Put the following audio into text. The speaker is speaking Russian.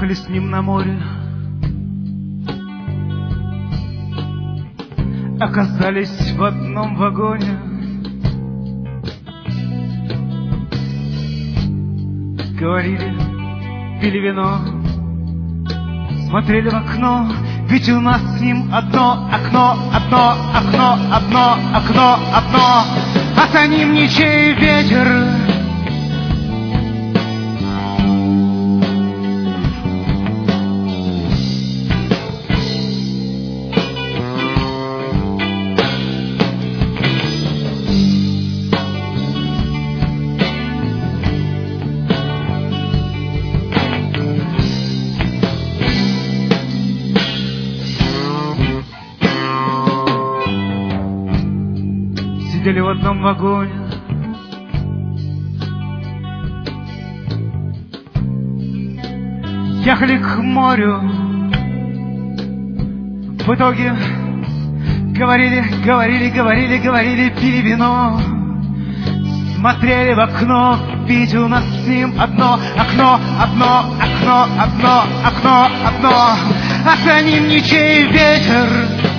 Ехали с ним на море, оказались в одном вагоне. Говорили, пили вино, смотрели в окно, ведь у нас с ним одно окно, одно окно, одно окно, одно, а за ним ничей ветер. Сидели в одном вагоне, ехали к морю. В итоге говорили, пили вино, смотрели в окно, ведь у нас с ним одно окно, одно окно, одно окно, одно, а за ним ничей ветер.